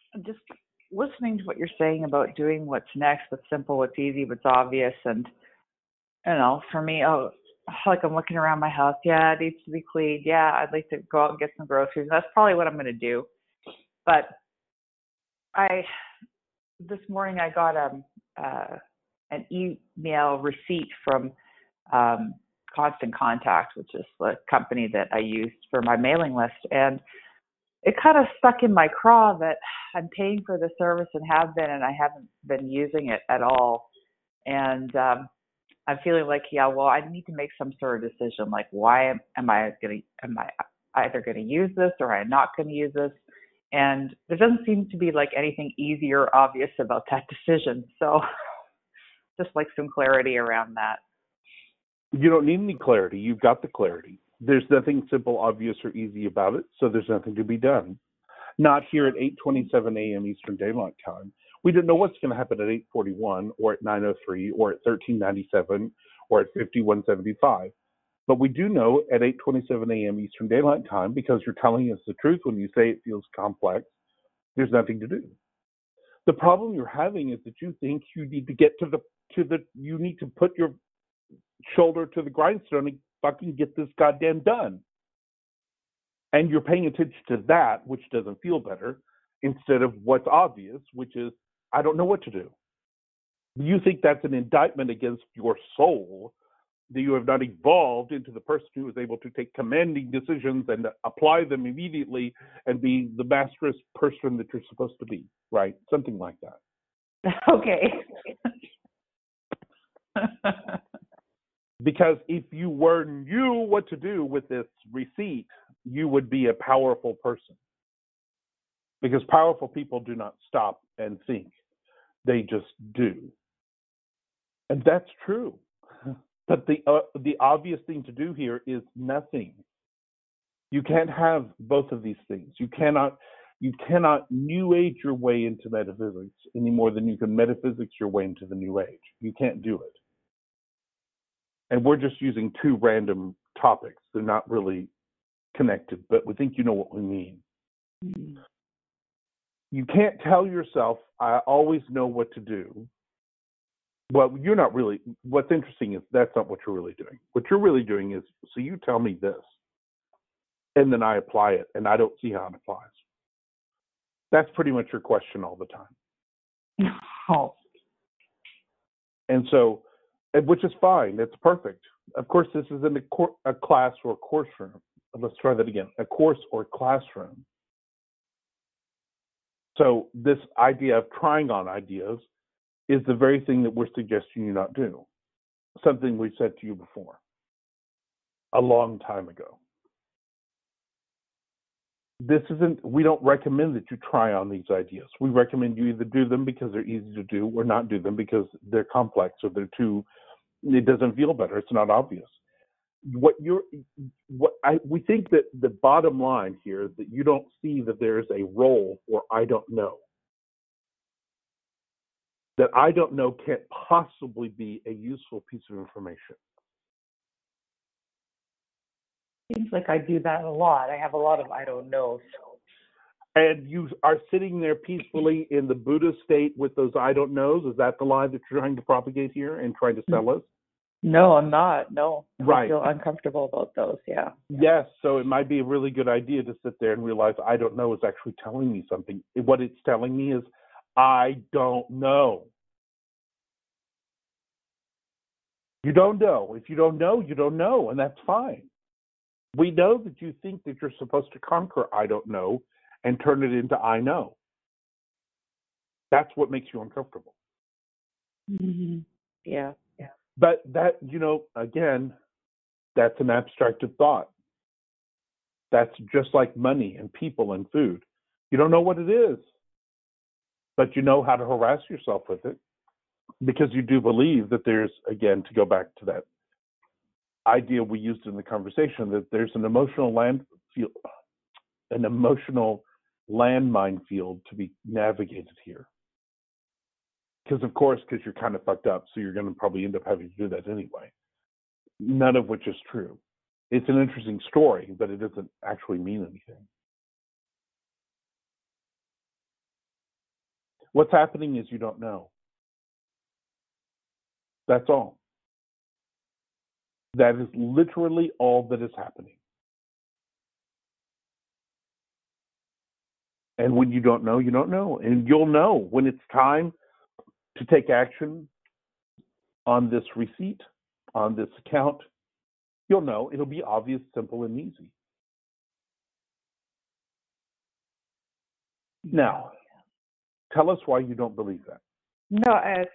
just listening to what you're saying about doing what's next, what's simple, what's easy, what's obvious, and for me, like I'm looking around my house. Yeah, it needs to be cleaned. Yeah, I'd like to go out and get some groceries. That's probably what I'm going to do. But I this morning I got an email receipt from um, Constant Contact, which is the company that I used for my mailing list, and it kind of stuck in my craw that I'm paying for the service and have been, and I haven't been using it at all. And I'm feeling like, yeah, well, I need to make some sort of decision. Like, why am I either going to use this or am I not going to use this? And there doesn't seem to be like anything easy or obvious about that decision. So just like some clarity around that. You don't need any clarity. You've got the clarity. There's nothing simple, obvious, or easy about it, so there's nothing to be done. Not here at 8:27 a.m. Eastern Daylight Time. We don't know what's going to happen at 8:41 or at 9:03 or at 13:97 or at 51:75. But we do know at 8:27 a.m. Eastern Daylight Time, because you're telling us the truth when you say it feels complex, there's nothing to do. The problem you're having is that you think you need to get you need to put your shoulder to the grindstone and fucking get this goddamn done. And you're paying attention to that, which doesn't feel better, instead of what's obvious, which is, I don't know what to do. You think that's an indictment against your soul, that you have not evolved into the person who is able to take commanding decisions and apply them immediately and be the masterous person that you're supposed to be, right? Something like that. Okay. Because if you knew what to do with this receipt, you would be a powerful person. Because powerful people do not stop and think. They just do. And that's true. But the obvious thing to do here is nothing. You can't have both of these things. You cannot new age your way into metaphysics any more than you can metaphysics your way into the new age. You can't do it. And we're just using two random topics. They're not really connected, but we think you know what we mean. Mm-hmm. You can't tell yourself, I always know what to do. Well, you're not really. What's interesting is that's not what you're really doing. What you're really doing is, so you tell me this, and then I apply it, and I don't see how it applies. That's pretty much your question all the time. Oh. And so, which is fine. That's perfect. Of course, this is in a class or course room. Let's try that again. A course or classroom. So this idea of trying on ideas is the very thing that we're suggesting you not do. Something we said to you before, a long time ago. We don't recommend that you try on these ideas. We recommend you either do them because they're easy to do or not do them because they're complex or it doesn't feel better. It's not obvious. We think that the bottom line here is that you don't see that there is a role for I don't know. That I don't know can't possibly be a useful piece of information. Seems like I do that a lot. I have a lot of I don't knows. And you are sitting there peacefully in the Buddha state with those I don't knows. Is that the lie that you're trying to propagate here and trying to sell us? No, I'm not. No. Right. I feel uncomfortable about those, yeah. Yes, so it might be a really good idea to sit there and realize I don't know is actually telling me something. What it's telling me is I don't know. You don't know. If you don't know, you don't know, and that's fine. We know that you think that you're supposed to conquer I don't know and turn it into I know. That's what makes you uncomfortable. Mm-hmm. Yeah. But that, again, that's an abstracted thought. That's just like money and people and food. You don't know what it is, but you know how to harass yourself with it because you do believe that there's, again, to go back to that idea we used in the conversation, that there's an emotional landmine field to be navigated here. Because you're kind of fucked up, so you're going to probably end up having to do that anyway. None of which is true. It's an interesting story, but it doesn't actually mean anything. What's happening is you don't know. That's all. That is literally all that is happening. And when you don't know, you don't know. And you'll know when it's time to take action on this receipt, on this account. You'll know. It'll be obvious, simple, and easy. Now, tell us why you don't believe that. No,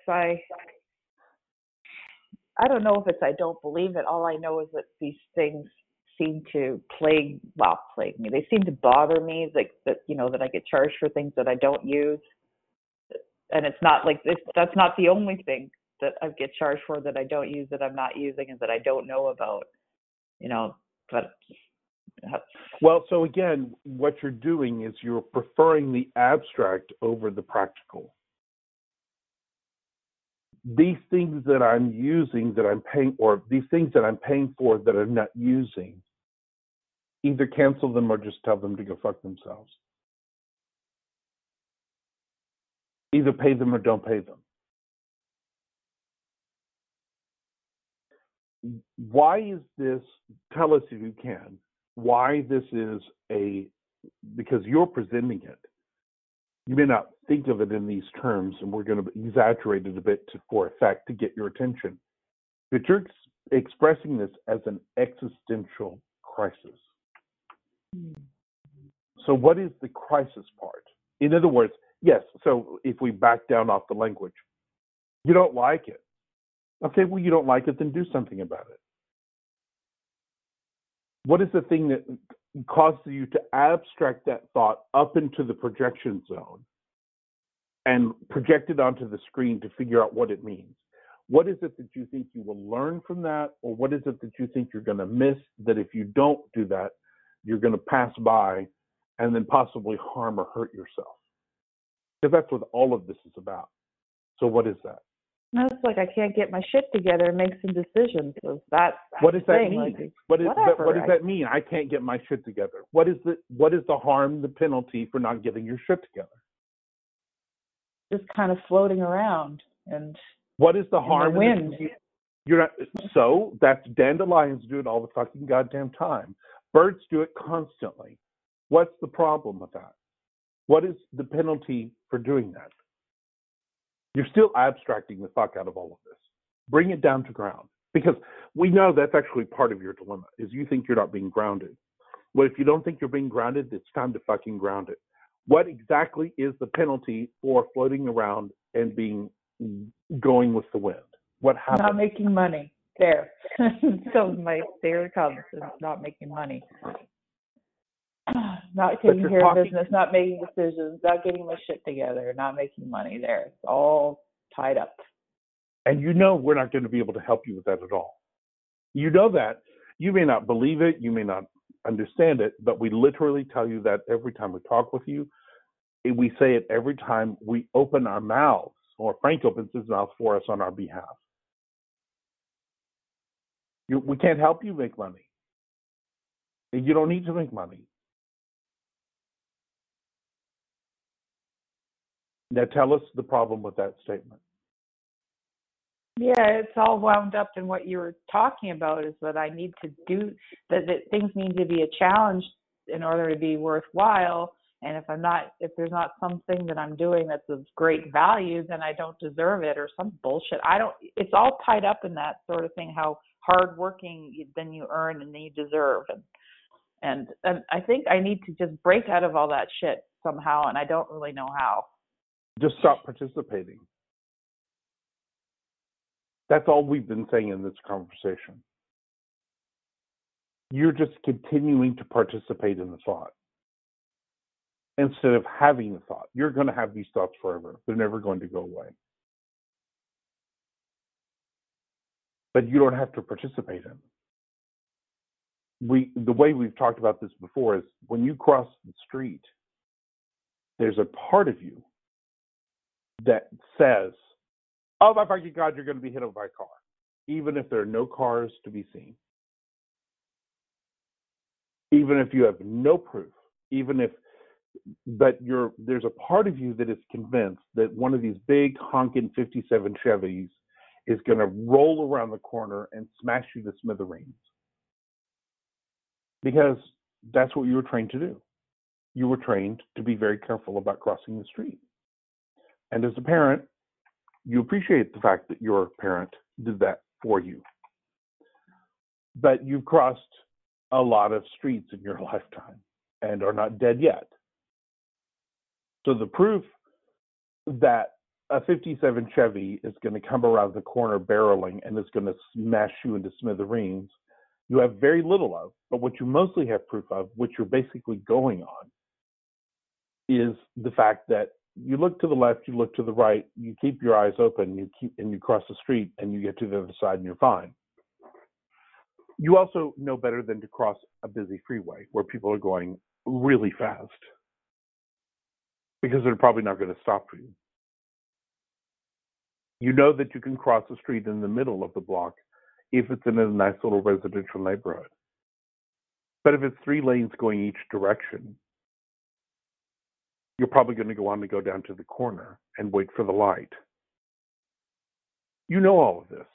I don't know if it's I don't believe it. All I know is that these things seem to plague me. They seem to bother me, like that, that I get charged for things that I don't use. And it's not like that's not the only thing that I get charged for that I don't use, that I'm not using, and that I don't know about. But well, so again, what you're doing is you're preferring the abstract over the practical. These things that I'm using, that I'm paying, or these things that I'm paying for that I'm not using, either cancel them or just tell them to go fuck themselves. Either pay them or don't pay them. Why is this? Tell us if you can. Why this is because you're presenting it. You may not think of it in these terms, and we're going to exaggerate it a bit for effect to get your attention. But you're expressing this as an existential crisis. So what is the crisis part? In other words, yes, so if we back down off the language, you don't like it. Okay, well, you don't like it, then do something about it. What is the thing that causes you to abstract that thought up into the projection zone and project it onto the screen to figure out what it means? What is it that you think you will learn from that? Or what is it that you think you're going to miss, that if you don't do that, you're going to pass by and then possibly harm or hurt yourself? Because that's what all of this is about. So what is that? No, it's like I can't get my shit together and make some decisions. So that's what does that mean? Like, what does that mean? I can't get my shit together. What is the harm, the penalty for not getting your shit together? Just kind of floating around and. What is the harm? The wind. You're not. So that's dandelions do it all the fucking goddamn time. Birds do it constantly. What's the problem with that? What is the penalty for doing that? You're still abstracting the fuck out of all of this. Bring it down to ground. Because we know that's actually part of your dilemma, is you think you're not being grounded. Well, if you don't think you're being grounded, it's time to fucking ground it. What exactly is the penalty for floating around and going with the wind? What happens? Not making money. There. So there it comes. It's not making money. Not taking care of business, not making decisions, not getting my shit together, not making money. There. It's all tied up. And we're not going to be able to help you with that at all. You know that. You may not believe it, you may not understand it, but we literally tell you that every time we talk with you. We say it every time we open our mouths, or Frank opens his mouth for us on our behalf. We can't help you make money. You don't need to make money. Now tell us the problem with that statement. Yeah, it's all wound up in what you were talking about, is that I need to do, that things need to be a challenge in order to be worthwhile. And if there's not something that I'm doing that's of great value, then I don't deserve it, or some bullshit. It's all tied up in that sort of thing, how hardworking then you earn and then you deserve. And I think I need to just break out of all that shit somehow, and I don't really know how. Just stop participating. That's all we've been saying in this conversation. You're just continuing to participate in the thought instead of having the thought. You're going to have these thoughts forever. They're never going to go away. But you don't have to participate in them. The way we've talked about this before is when you cross the street, there's a part of you that says, oh my fucking God, you're going to be hit by a car, even if there are no cars to be seen. Even if you have no proof, even if but there's a part of you that is convinced that one of these big honking 57 Chevys is going to roll around the corner and smash you to smithereens. Because that's what you were trained to do. You were trained to be very careful about crossing the street. And as a parent, you appreciate the fact that your parent did that for you. But you've crossed a lot of streets in your lifetime and are not dead yet. So the proof that a 57 Chevy is going to come around the corner barreling and is going to smash you into smithereens, you have very little of. But what you mostly have proof of, which you're basically going on, is the fact that you look to the left, you look to the right, you keep your eyes open, you cross the street, and you get to the other side, and you're fine. You also know better than to cross a busy freeway where people are going really fast, because they're probably not going to stop for you. You know that you can cross the street in the middle of the block if it's in a nice little residential neighborhood. But if it's 3 lanes going each direction, you're probably going to go on to go down to the corner and wait for the light. You know all of this.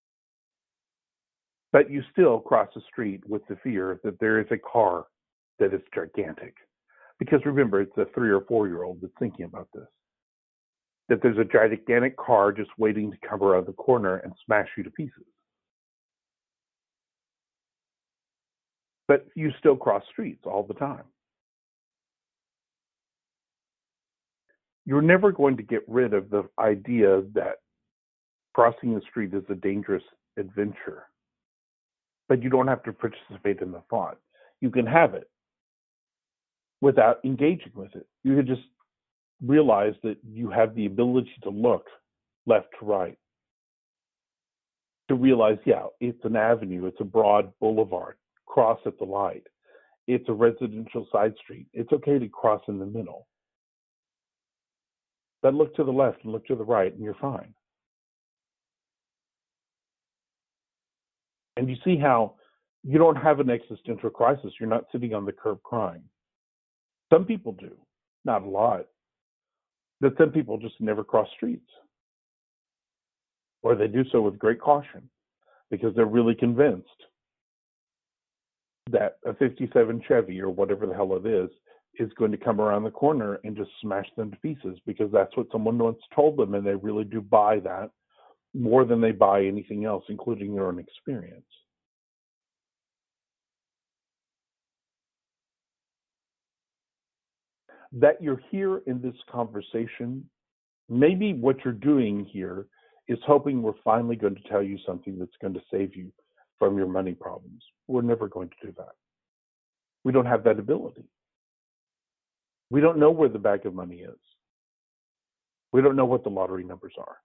But you still cross the street with the fear that there is a car that is gigantic. Because remember, it's a 3 or 4-year-old that's thinking about this. That there's a gigantic car just waiting to come around the corner and smash you to pieces. But you still cross streets all the time. You're never going to get rid of the idea that crossing the street is a dangerous adventure. But you don't have to participate in the thought. You can have it without engaging with it. You can just realize that you have the ability to look left to right. To realize, yeah, it's an avenue, it's a broad boulevard, cross at the light. It's a residential side street. It's okay to cross in the middle. But look to the left and look to the right, and you're fine. And you see how you don't have an existential crisis. You're not sitting on the curb crying. Some people do, not a lot. But some people just never cross streets. Or they do so with great caution because they're really convinced that a 57 Chevy or whatever the hell it is going to come around the corner and just smash them to pieces because that's what someone once told them, and they really do buy that more than they buy anything else, including their own experience. That you're here in this conversation, maybe what you're doing here is hoping we're finally going to tell you something that's going to save you from your money problems. We're never going to do that. We don't have that ability. We don't know where the bag of money is. We don't know what the lottery numbers are.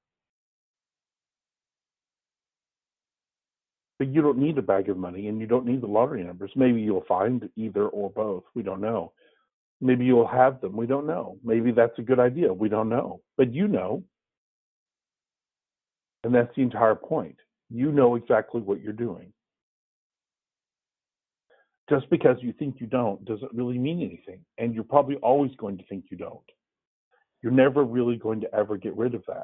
But you don't need a bag of money and you don't need the lottery numbers. Maybe you'll find either or both. We don't know. Maybe you'll have them. We don't know. Maybe that's a good idea. We don't know. But you know. And that's the entire point. You know exactly what you're doing. Just because you think you don't doesn't really mean anything. And you're probably always going to think you don't. You're never really going to ever get rid of that.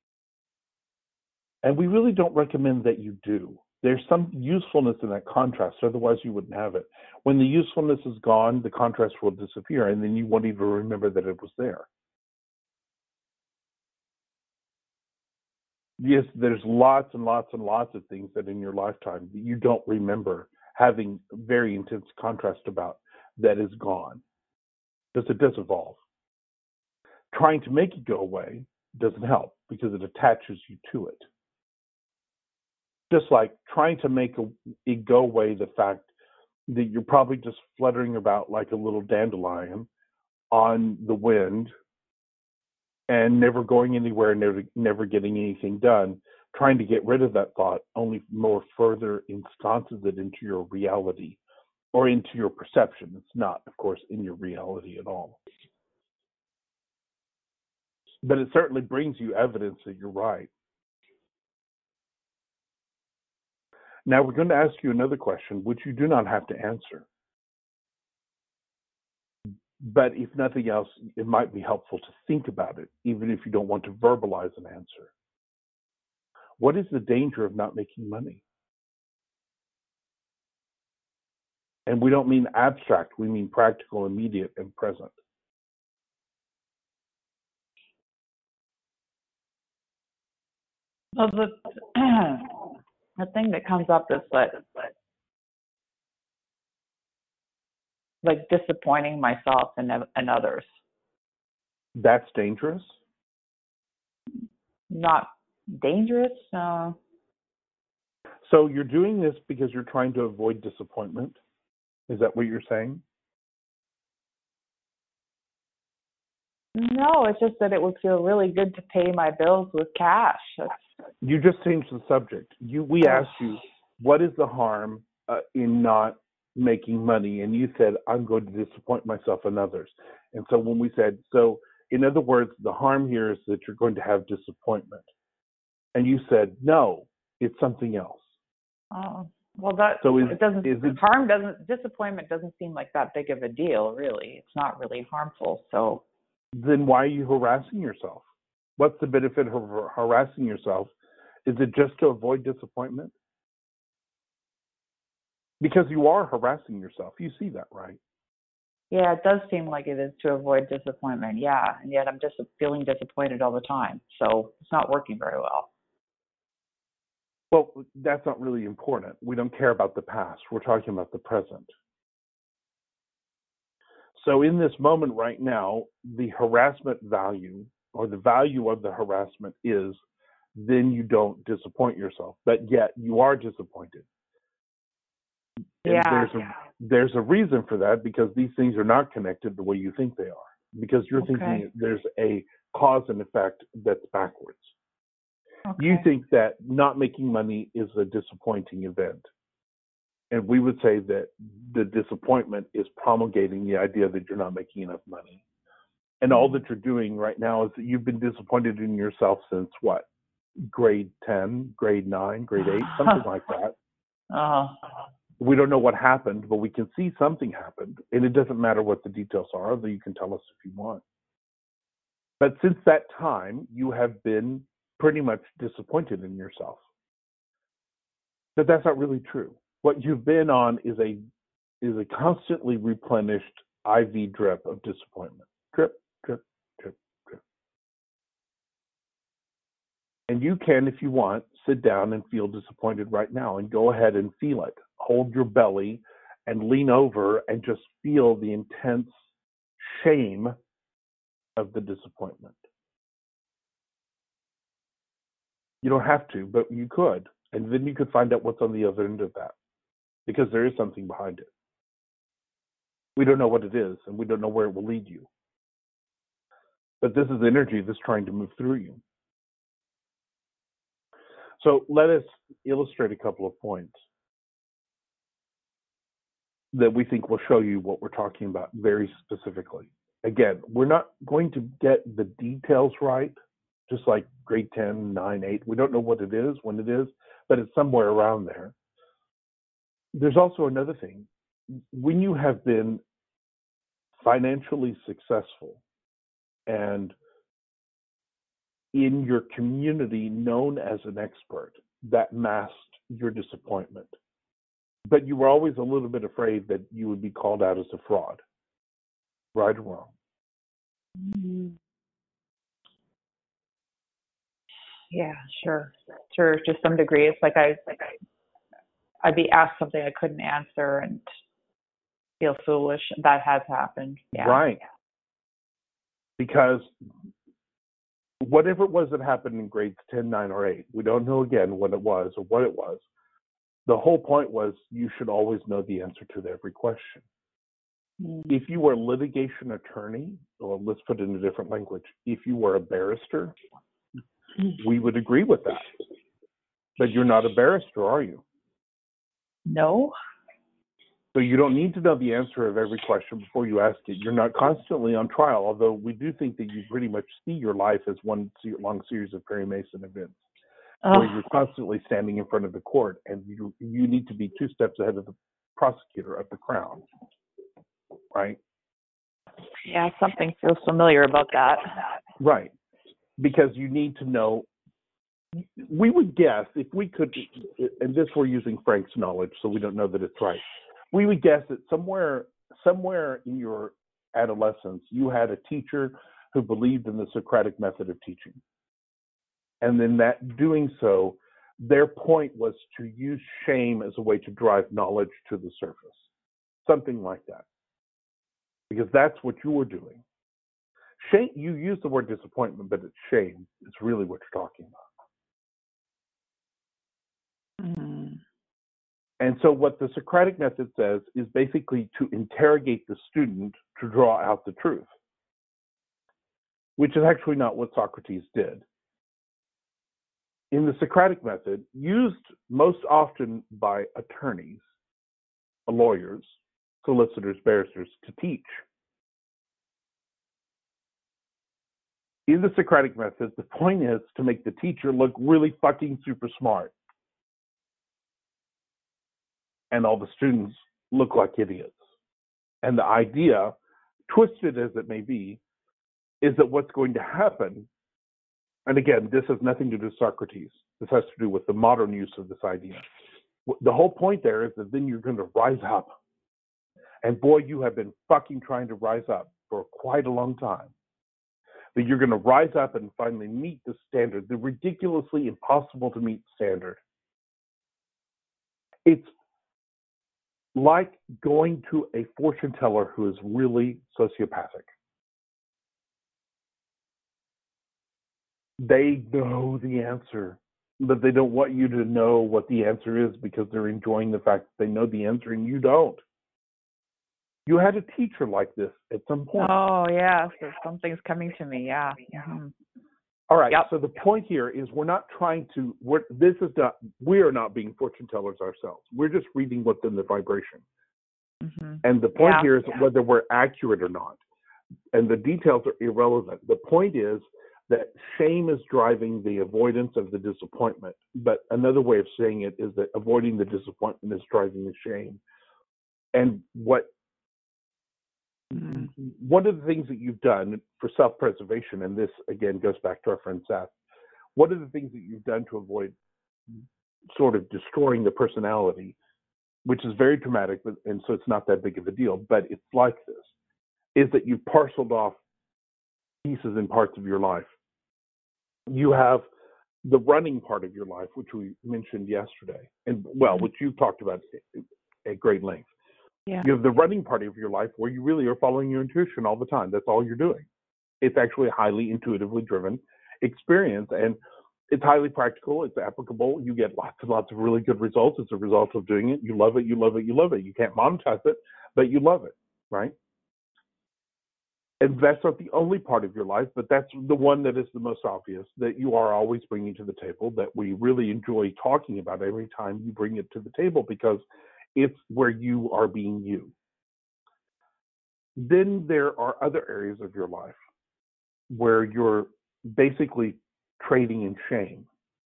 And we really don't recommend that you do. There's some usefulness in that contrast, otherwise you wouldn't have it. When the usefulness is gone, the contrast will disappear, and then you won't even remember that it was there. Yes, there's lots and lots and lots of things that in your lifetime that you don't remember having very intense contrast about that is gone, because it does evolve. Trying to make it go away doesn't help because it attaches you to it. Just like trying to make it go away, the fact that you're probably just fluttering about like a little dandelion on the wind and never going anywhere, never getting anything done, trying to get rid of that thought only more further ensconces it into your reality or into your perception. It's not, of course, in your reality at all. But it certainly brings you evidence that you're right. Now we're going to ask you another question, which you do not have to answer. But if nothing else, it might be helpful to think about it, even if you don't want to verbalize an answer. What is the danger of not making money? And we don't mean abstract, we mean practical, immediate, and present. Well, the thing that comes up is that, like, disappointing myself and others. That's dangerous? Not dangerous. So you're doing this because you're trying to avoid disappointment? Is that what you're saying? No, it's just that it would feel really good to pay my bills with cash. You just changed the subject. We asked you, what is the harm in not making money? And you said, I'm going to disappoint myself and others. And so when we said, so in other words, the harm here is that you're going to have disappointment. And you said, no, it's something else. Oh, well, that so it doesn't. Harm doesn't. Disappointment doesn't seem like that big of a deal, really. It's not really harmful. So then why are you harassing yourself? What's the benefit of harassing yourself? Is it just to avoid disappointment? Because you are harassing yourself. You see that, right? Yeah, it does seem like it is to avoid disappointment. Yeah, and yet I'm just feeling disappointed all the time. So it's not working very well. Well, that's not really important. We don't care about the past. We're talking about the present. So in this moment right now, the harassment value or the value of the harassment is then you don't disappoint yourself, but yet you are disappointed. And there's a reason for that, because these things are not connected the way you think they are, because you're thinking there's a cause and effect that's backwards. You think that not making money is a disappointing event. And we would say that the disappointment is promulgating the idea that you're not making enough money. And all that you're doing right now is that you've been disappointed in yourself since what? Grade 10, grade 9, grade 8, something like that. We don't know what happened, but we can see something happened. And it doesn't matter what the details are, although you can tell us if you want. But since that time, you have been pretty much disappointed in yourself. But that's not really true. What you've been on is a constantly replenished IV drip of disappointment. Drip, drip, drip, drip. And you can, if you want, sit down and feel disappointed right now, and go ahead and feel it. Hold your belly and lean over and just feel the intense shame of the disappointment. You don't have to, but you could. And then you could find out what's on the other end of that, because there is something behind it. We don't know what it is, and we don't know where it will lead you. But this is energy that's trying to move through you. So let us illustrate a couple of points that we think will show you what we're talking about very specifically. Again, we're not going to get the details right, just like grade 10, 9, 8. We don't know what it is, when it is, but it's somewhere around there. There's also another thing. When you have been financially successful and in your community known as an expert, that masked your disappointment. But you were always a little bit afraid that you would be called out as a fraud, right or wrong? Mm-hmm. Yeah, sure, to some degree. It's like I'd be asked something I couldn't answer and feel foolish. That has happened. Yeah. Right. Because whatever it was that happened in grades 10, 9, or 8, we don't know again what it was or what it was. The whole point was you should always know the answer to every question. If you were a litigation attorney, or let's put it in a different language, if you were a barrister, we would agree with that. But you're not a barrister, are you? No. So you don't need to know the answer of every question before you ask it. You're not constantly on trial, although we do think that you pretty much see your life as one long series of Perry Mason events, where you're constantly standing in front of the court, and you need to be 2 steps ahead of the prosecutor, of the crown, right? Yeah, something feels familiar about that. Right. Because you need to know, we would guess, if we could, and this we're using Frank's knowledge, so we don't know that it's right. We would guess that somewhere in your adolescence, you had a teacher who believed in the Socratic method of teaching. And then that doing so, their point was to use shame as a way to drive knowledge to the surface. Something like that. Because that's what you were doing. Shame, you use the word disappointment, but it's shame. It's really what you're talking about. Mm. And so what the Socratic method says is basically to interrogate the student to draw out the truth, which is actually not what Socrates did. In the Socratic method, used most often by attorneys, lawyers, solicitors, barristers, to teach. In the Socratic method, the point is to make the teacher look really fucking super smart. And all the students look like idiots. And the idea, twisted as it may be, is that what's going to happen, and again, this has nothing to do with Socrates. This has to do with the modern use of this idea. The whole point there is that then you're going to rise up. And boy, you have been fucking trying to rise up for quite a long time. That you're going to rise up and finally meet the standard, the ridiculously impossible to meet standard. It's like going to a fortune teller who is really sociopathic. They know the answer, but they don't want you to know what the answer is because they're enjoying the fact that they know the answer and you don't. You had a teacher like this at some point. Oh, yeah. So something's coming to me. Yeah. Mm-hmm. All right. Yep. So the point here is we are not being fortune tellers ourselves. We're just reading what's in the vibration. Mm-hmm. And the point here is whether we're accurate or not. And the details are irrelevant. The point is that shame is driving the avoidance of the disappointment. But another way of saying it is that avoiding the disappointment is driving the shame. And one of the things that you've done for self-preservation, and this again goes back to our friend Seth, one of the things that you've done to avoid sort of destroying the personality, which is very dramatic, and so it's not that big of a deal, but it's like this, is that you've parceled off pieces and parts of your life. You have the running part of your life, which we mentioned yesterday, and which you've talked about at great length. Yeah. You have the running part of your life where you really are following your intuition all the time. That's all you're doing. It's actually a highly intuitively driven experience, and it's highly practical. It's applicable. You get lots and lots of really good results as a result of doing it. You love it. You love it. You love it. You can't monetize it, but you love it, right? And that's not the only part of your life, but that's the one that is the most obvious, that you are always bringing to the table, that we really enjoy talking about every time you bring it to the table because it's where you are being you. Then there are other areas of your life where you're basically trading in shame.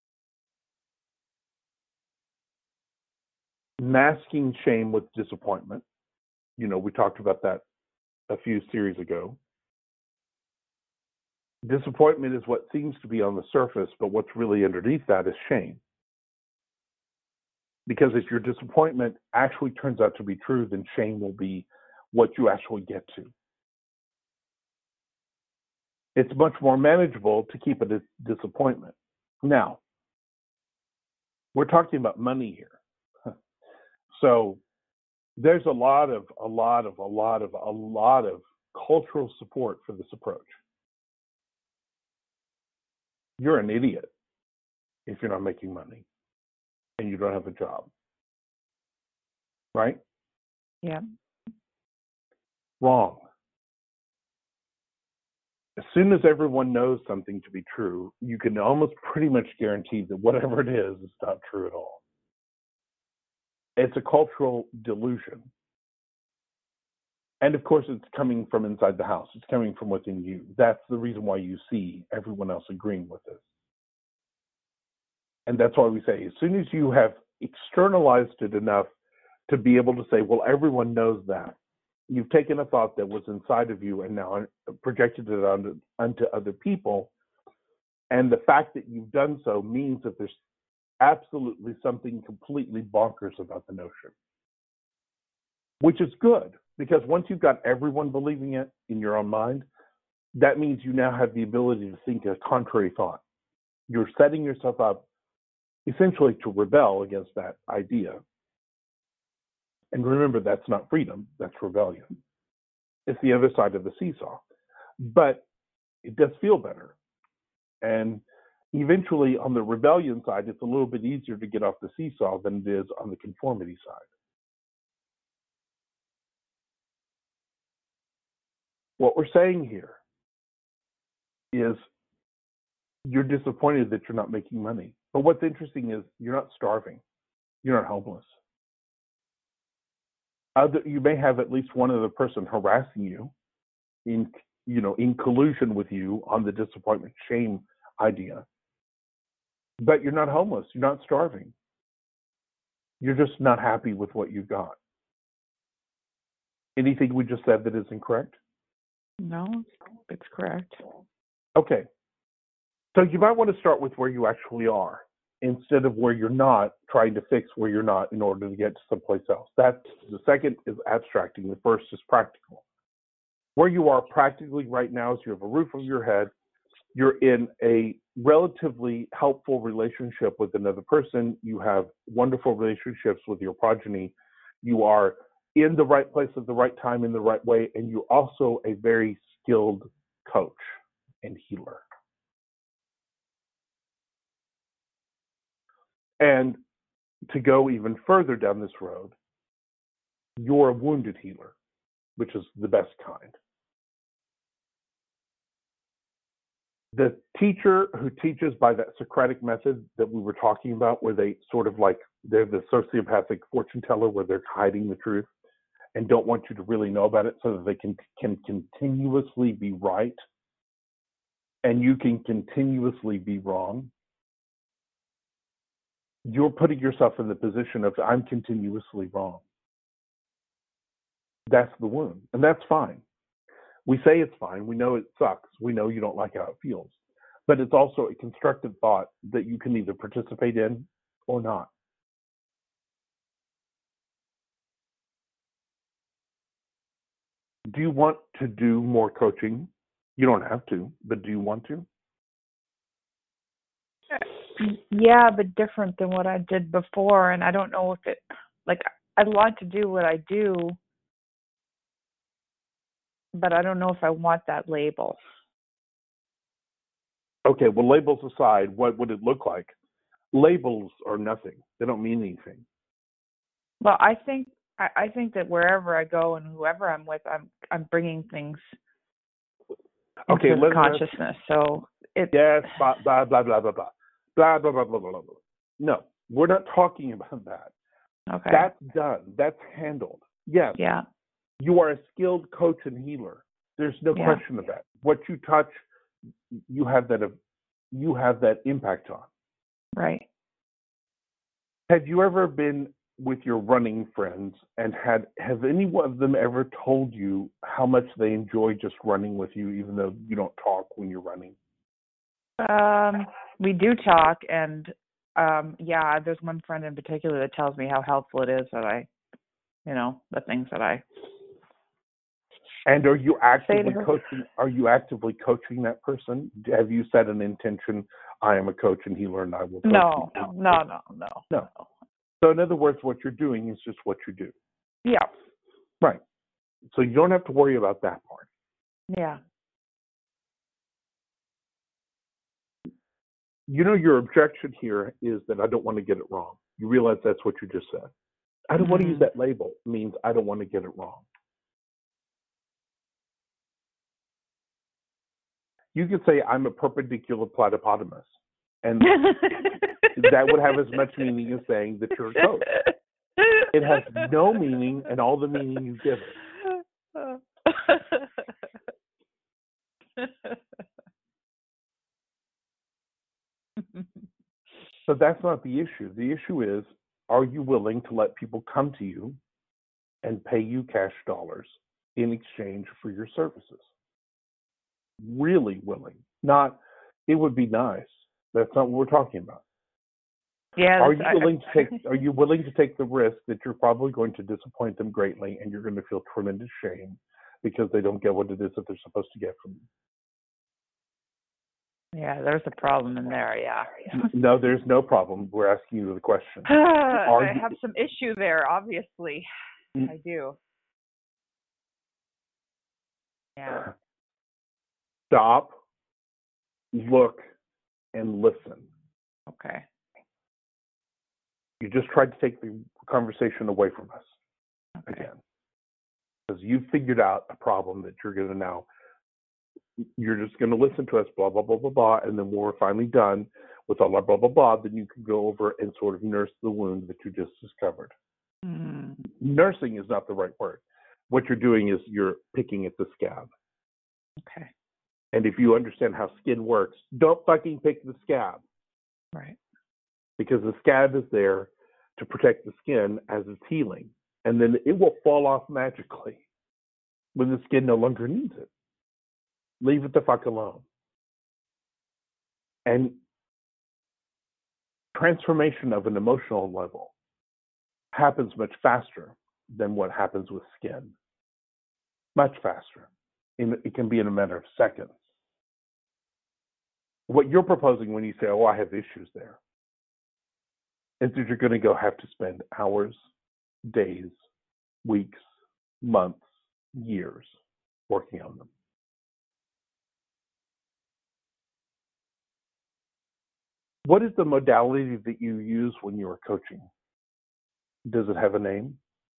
Masking shame with disappointment. You know, we talked about that a few series ago. Disappointment is what seems to be on the surface, but what's really underneath that is shame. Because if your disappointment actually turns out to be true, then shame will be what you actually get to. It's much more manageable to keep it as disappointment. Now, we're talking about money here. So there's a lot of cultural support for this approach. You're an idiot if you're not making money and you don't have a job. Right? Yeah. Wrong. As soon as everyone knows something to be true, you can almost pretty much guarantee that whatever it is not true at all. It's a cultural delusion. And of course, it's coming from inside the house. It's coming from within you. That's the reason why you see everyone else agreeing with this. And that's why we say, as soon as you have externalized it enough to be able to say, well, everyone knows that, You've taken a thought that was inside of you and now projected it onto other people. And the fact that you've done so means that there's absolutely something completely bonkers about the notion, which is good, because once you've got everyone believing it in your own mind, that means you now have the ability to think a contrary thought. You're setting yourself up essentially to rebel against that idea. And remember, that's not freedom, that's rebellion. It's the other side of the seesaw. But it does feel better. And eventually, on the rebellion side, it's a little bit easier to get off the seesaw than it is on the conformity side. What we're saying here is you're disappointed that you're not making money. But what's interesting is you're not starving. You're not homeless. You may have at least one other person harassing you in collusion with you on the disappointment shame idea. But you're not homeless. You're not starving. You're just not happy with what you've got. Anything we just said that is incorrect? No, it's correct. Okay. So you might want to start with where you actually are instead of where you're not, trying to fix where you're not in order to get to someplace else. That's the second is abstracting. The first is practical. Where you are practically right now is you have a roof over your head. You're in a relatively helpful relationship with another person. You have wonderful relationships with your progeny. You are in the right place at the right time in the right way. And you're also a very skilled coach and healer. And to go even further down this road, you're a wounded healer, which is the best kind. The teacher who teaches by that Socratic method that we were talking about, where they sort of like, they're the sociopathic fortune teller, where they're hiding the truth and don't want you to really know about it so that they can continuously be right and you can continuously be wrong. You're putting yourself in the position of, I'm continuously wrong. That's the wound, and that's fine. We say it's fine. We know it sucks. We know you don't like how it feels. But it's also a constructive thought that you can either participate in or not. Do you want to do more coaching? You don't have to, but do you want to? Yeah, but different than what I did before. And I don't know if I'd like to do what I do, but I don't know if I want that label. Okay, well, labels aside, what would it look like? Labels are nothing. They don't mean anything. Well, I think that wherever I go and whoever I'm with, I'm bringing things into consciousness. So it's yes, blah blah blah blah blah blah blah blah blah blah blah blah. No, we're not talking about that. Okay. That's done. That's handled. Yes. Yeah. You are a skilled coach and healer. There's no question of that. What you touch, you have that impact on. Right. Have you ever been with your running friends and have any one of them ever told you how much they enjoy just running with you, even though you don't talk when you're running? We do talk, and there's one friend in particular that tells me how helpful it is that the things that I. And are you actively coaching? Are you actively coaching that person? Have you set an intention? I am a coach and healer, and I will coach you. No. So in other words, what you're doing is just what you do. Yeah. Right. So you don't have to worry about that part. Yeah. Your objection here is that I don't want to get it wrong. You realize that's what you just said. I don't want to use that label. It means I don't want to get it wrong. You could say I'm a perpendicular platypotamus, and that would have as much meaning as saying that you're a coach. It has no meaning, and all the meaning you give it. So that's not the issue. The issue is, are you willing to let people come to you and pay you cash dollars in exchange for your services. Really willing. Not, it would be nice. That's not what we're talking about. Yeah. Are you willing to take the risk that you're probably going to disappoint them greatly and you're going to feel tremendous shame because they don't get what it is that they're supposed to get from you? Yeah, there's a problem in there, yeah. No, there's no problem. We're asking you the question. I have some issue there, obviously. I do. Yeah. Stop, look, and listen. Okay. You just tried to take the conversation away from us again. Because you figured out a problem that you're going to now, you're just going to listen to us, blah, blah, blah, blah, blah, and then when we're finally done with all that blah, blah, blah, then you can go over and sort of nurse the wound that you just discovered. Mm. Nursing is not the right word. What you're doing is you're picking at the scab. Okay. And if you understand how skin works, don't fucking pick the scab. Right. Because the scab is there to protect the skin as it's healing. And then it will fall off magically when the skin no longer needs it. Leave it the fuck alone. And transformation of an emotional level happens much faster than what happens with skin. Much faster. It can be in a matter of seconds. What you're proposing when you say, oh, I have issues there, is that you're going to have to spend hours, days, weeks, months, years working on them. What is the modality that you use when you are coaching? Does it have a name?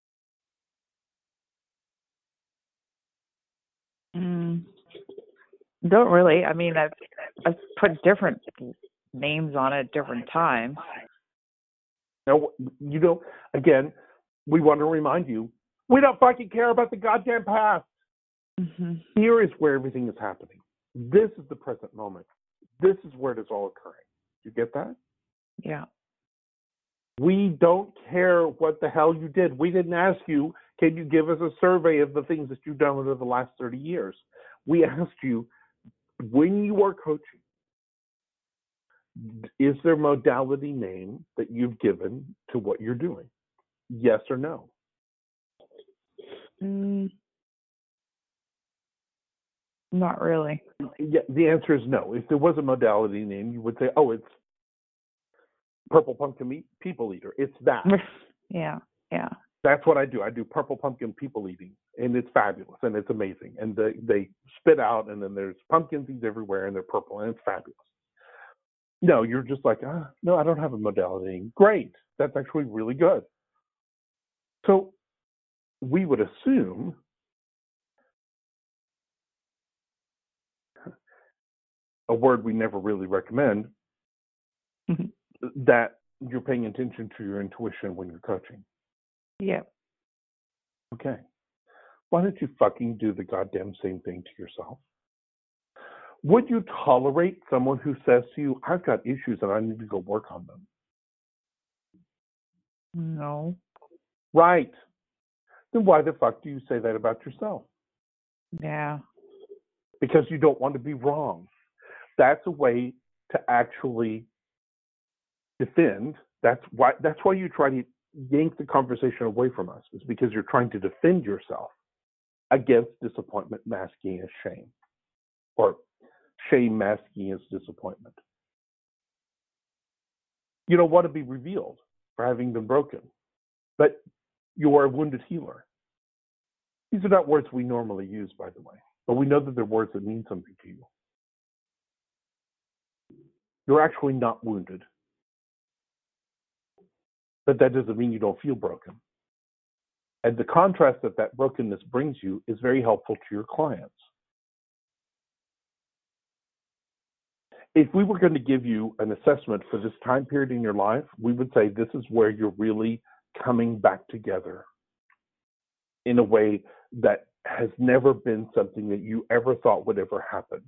Don't really. I mean, I've put different names on it at different times. Now, again, we want to remind you, we don't fucking care about the goddamn past. Mm-hmm. Here is where everything is happening. This is the present moment. This is where it is all occurring. You get that? Yeah. We don't care what the hell you did. We didn't ask you, can you give us a survey of the things that you've done over the last 30 years? We asked you, when you are coaching, is there modality name that you've given to what you're doing? Yes or no? Not really. Yeah, the answer is no. If there was a modality name, you would say, oh, it's Purple Pumpkin People Eater. It's that. Yeah. That's what I do. I do Purple Pumpkin People Eating, and it's fabulous, and it's amazing. And they spit out, and then there's pumpkin seeds everywhere, and they're purple, and it's fabulous. No, you're just like, no, I don't have a modality. Great. That's actually really good. So we would assume a word we never really recommend, that you're paying attention to your intuition when you're coaching. Yeah. Okay. Why don't you fucking do the goddamn same thing to yourself? Would you tolerate someone who says to you, I've got issues and I need to go work on them? No. Right. Then why the fuck do you say that about yourself? Yeah. Because you don't want to be wrong. That's a way to actually defend. That's why you try to yank the conversation away from us, is because you're trying to defend yourself against disappointment masking as shame, or shame masking as disappointment. You don't want to be revealed for having been broken, but you are a wounded healer. These are not words we normally use, by the way, but we know that they're words that mean something to you. You're actually not wounded, but that doesn't mean you don't feel broken. And the contrast that brokenness brings you is very helpful to your clients. If we were going to give you an assessment for this time period in your life, we would say this is where you're really coming back together in a way that has never been something that you ever thought would ever happen.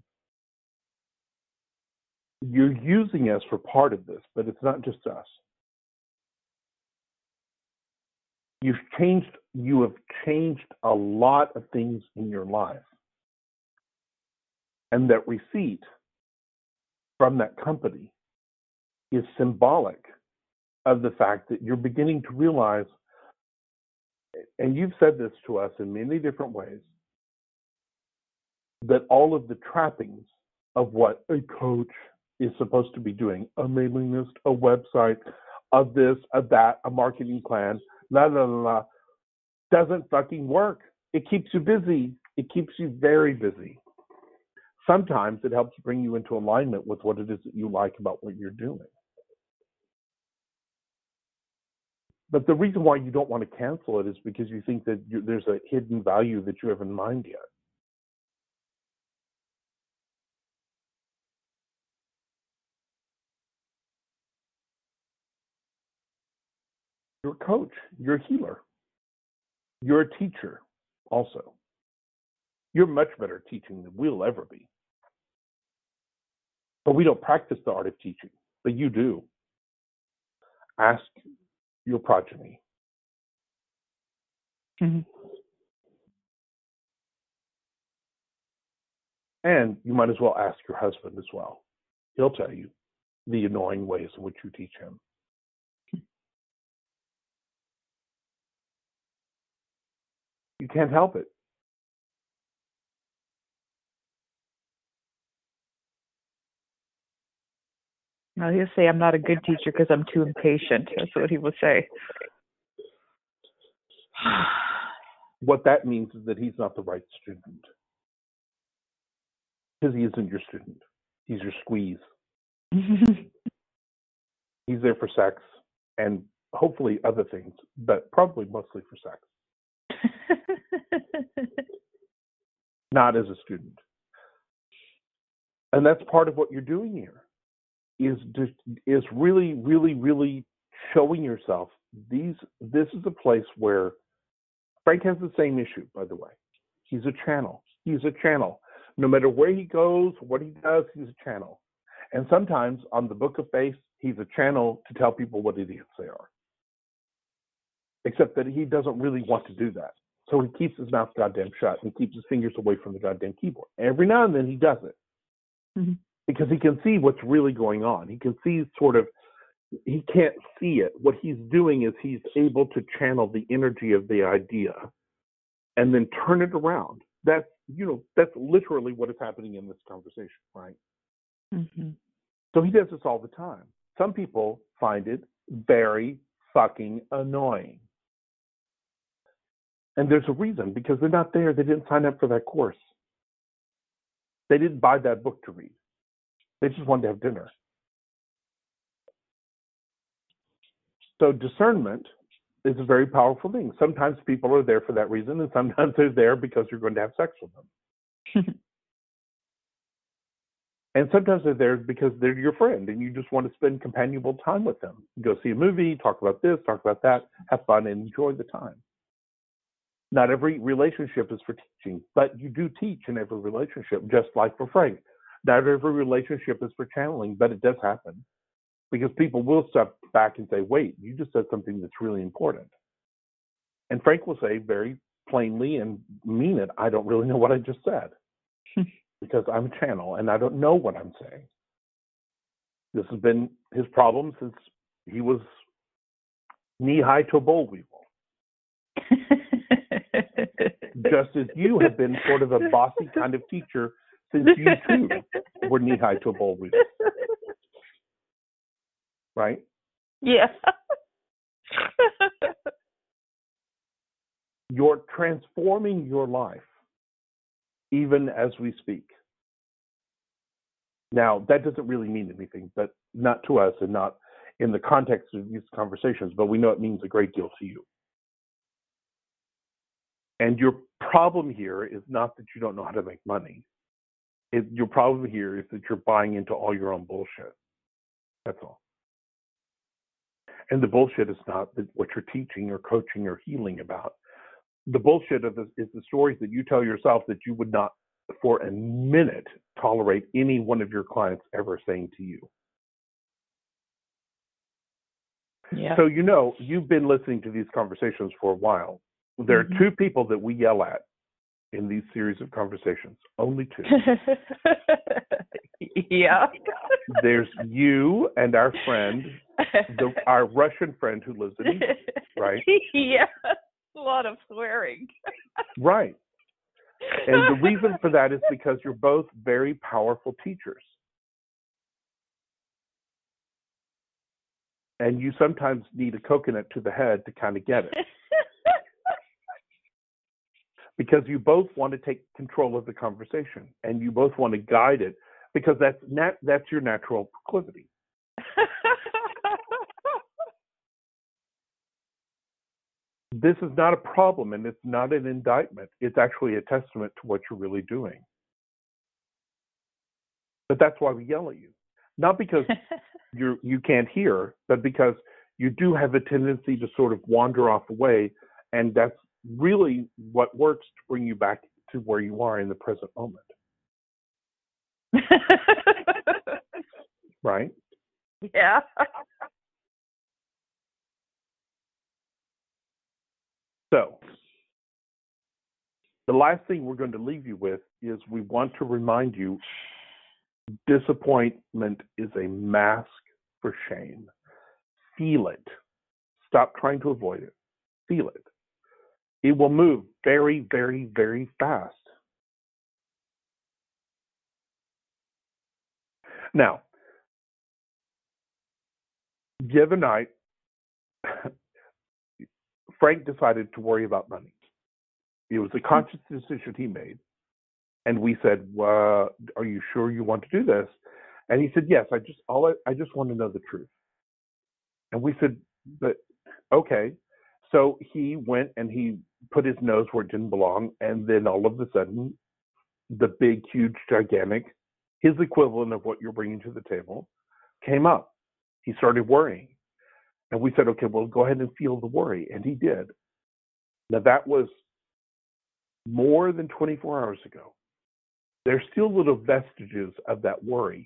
You're using us for part of this, but it's not just us. You have changed a lot of things in your life. And that receipt from that company is symbolic of the fact that you're beginning to realize, and you've said this to us in many different ways, that all of the trappings of what a coach is supposed to be doing, a mailing list, a website, of this, of that, a marketing plan, la la la la, doesn't fucking work. It keeps you busy. It keeps you very busy. Sometimes it helps bring you into alignment with what it is that you like about what you're doing. But the reason why you don't want to cancel it is because you think that there's a hidden value that you haven't in mind yet. You're a coach. You're a healer. You're a teacher also. You're much better at teaching than we'll ever be. But we don't practice the art of teaching, but you do. Ask your progeny. Mm-hmm. And you might as well ask your husband as well. He'll tell you the annoying ways in which you teach him. You can't help it. Now he'll say I'm not a good teacher because I'm too impatient. That's what he will say. What that means is that he's not the right student. Because he isn't your student. He's your squeeze. He's there for sex and hopefully other things, but probably mostly for sex. Not as a student. And that's part of what you're doing here. Is really, really, really showing yourself this is a place where Frank has the same issue, by the way. He's a channel. He's a channel. No matter where he goes, what he does, he's a channel. And sometimes on the Book of Face, he's a channel to tell people what idiots they are. Except that he doesn't really want to do that. So he keeps his mouth goddamn shut and keeps his fingers away from the goddamn keyboard. Every now and then he does it. Mm-hmm. Because he can see what's really going on. He can see he can't see it. What he's doing is he's able to channel the energy of the idea and then turn it around. That's literally what is happening in this conversation, right? Mm-hmm. So he does this all the time. Some people find it very fucking annoying. And there's a reason, because they're not there. They didn't sign up for that course. They didn't buy that book to read. They just wanted to have dinner. So discernment is a very powerful thing. Sometimes people are there for that reason, and sometimes they're there because you're going to have sex with them. And sometimes they're there because they're your friend, and you just want to spend companionable time with them. Go see a movie, talk about this, talk about that, have fun, and enjoy the time. Not every relationship is for teaching, but you do teach in every relationship, just like for Frank. Not every relationship is for channeling, but it does happen. Because people will step back and say, wait, you just said something that's really important. And Frank will say very plainly and mean it, I don't really know what I just said. Because I'm a channel and I don't know what I'm saying. This has been his problem since he was knee-high to a boll weevil. Just as you have been sort of a bossy kind of teacher since you too were knee-high to a boll weevil. Right? Yeah. You're transforming your life even as we speak. Now, that doesn't really mean anything, but not to us and not in the context of these conversations, but we know it means a great deal to you. And your problem here is not that you don't know how to make money. Your problem here is that you're buying into all your own bullshit. That's all. And the bullshit is not what you're teaching or coaching or healing about. The bullshit is the stories that you tell yourself that you would not for a minute tolerate any one of your clients ever saying to you. Yeah. So, you've been listening to these conversations for a while. There are two people that we yell at in these series of conversations. Only two. Yeah. There's you and our friend, our Russian friend who lives in England, right? Yeah. A lot of swearing. Right. And the reason for that is because you're both very powerful teachers. And you sometimes need a coconut to the head to kind of get it. Because you both want to take control of the conversation and you both want to guide it because that's your natural proclivity. This is not a problem and it's not an indictment. It's actually a testament to what you're really doing. But that's why we yell at you. Not because you can't hear, but because you do have a tendency to sort of wander off away, and that's really what works to bring you back to where you are in the present moment. Right? Yeah. So, the last thing we're going to leave you with is we want to remind you disappointment is a mask for shame. Feel it. Stop trying to avoid it. Feel it. It will move very, very, very fast. Now, the other night, Frank decided to worry about money. It was a conscious decision he made. And we said, well, are you sure you want to do this? And he said, yes, I just want to know the truth. And we said, but okay. So he went and he put his nose where it didn't belong. And then all of a sudden, the big, huge, gigantic, his equivalent of what you're bringing to the table, came up. He started worrying. And we said, okay, well, go ahead and feel the worry. And he did. Now, that was more than 24 hours ago. There's still little vestiges of that worry.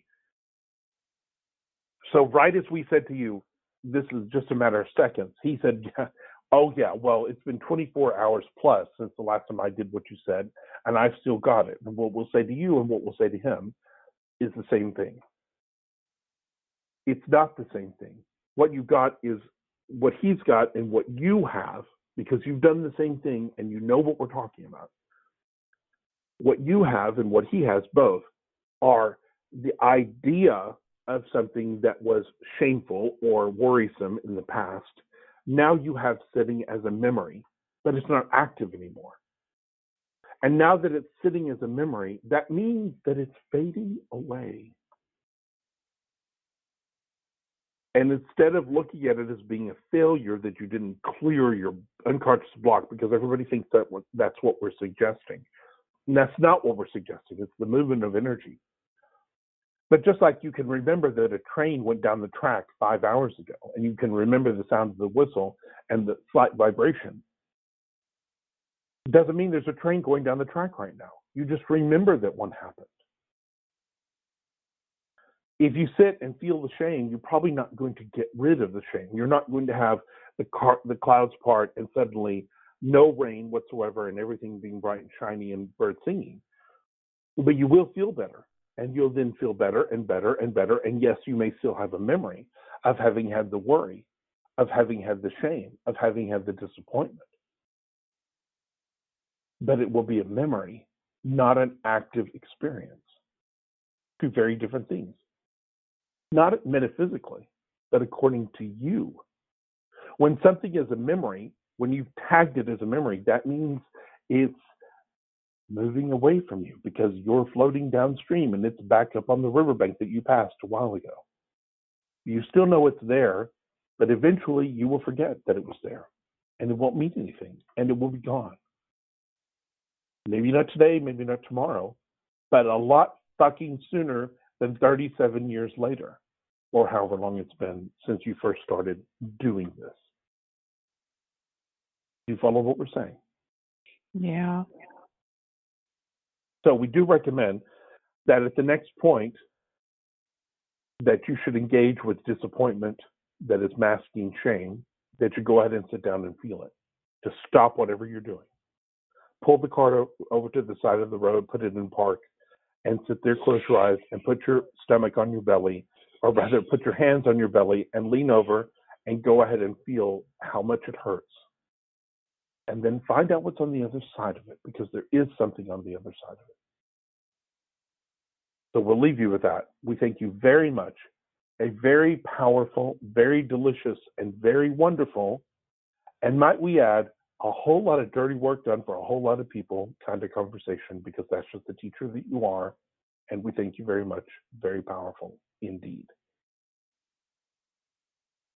So right as we said to you, this is just a matter of seconds, he said, oh, yeah, well, it's been 24 hours plus since the last time I did what you said, and I've still got it. And what we'll say to you and what we'll say to him is the same thing. It's not the same thing. What you got is what he's got and what you have, because you've done the same thing and you know what we're talking about. What you have and what he has both are the idea of something that was shameful or worrisome in the past. Now you have sitting as a memory, but it's not active anymore. And now that it's sitting as a memory, that means that it's fading away. And instead of looking at it as being a failure that you didn't clear your unconscious block, because everybody thinks that that's what we're suggesting. And that's not what we're suggesting. It's the movement of energy. But just like you can remember that a train went down the track 5 hours ago, and you can remember the sound of the whistle and the slight vibration, it doesn't mean there's a train going down the track right now. You just remember that one happened. If you sit and feel the shame, you're probably not going to get rid of the shame. You're not going to have the clouds part and suddenly no rain whatsoever and everything being bright and shiny and birds singing. But you will feel better. And you'll then feel better and better and better. And yes, you may still have a memory of having had the worry, of having had the shame, of having had the disappointment. But it will be a memory, not an active experience. Two very different things. Not metaphysically, but according to you. When something is a memory, when you've tagged it as a memory, that means it's moving away from you because you're floating downstream and it's back up on the riverbank that you passed a while ago. You still know it's there, but eventually you will forget that it was there and it won't mean anything and it will be gone. Maybe not today, maybe not tomorrow, but a lot fucking sooner than 37 years later or however long it's been since you first started doing this. Do you follow what we're saying? Yeah. So we do recommend that at the next point that you should engage with disappointment that is masking shame, that you go ahead and sit down and feel it. To stop whatever you're doing. Pull the car over to the side of the road, put it in park, and sit there, close your eyes, and put your stomach on your belly, or rather put your hands on your belly and lean over and go ahead and feel how much it hurts. And then find out what's on the other side of it, because there is something on the other side of it. So we'll leave you with that. We thank you very much. A very powerful, very delicious, and very wonderful, and might we add, a whole lot of dirty work done for a whole lot of people kind of conversation, because that's just the teacher that you are. And we thank you very much. Very powerful indeed.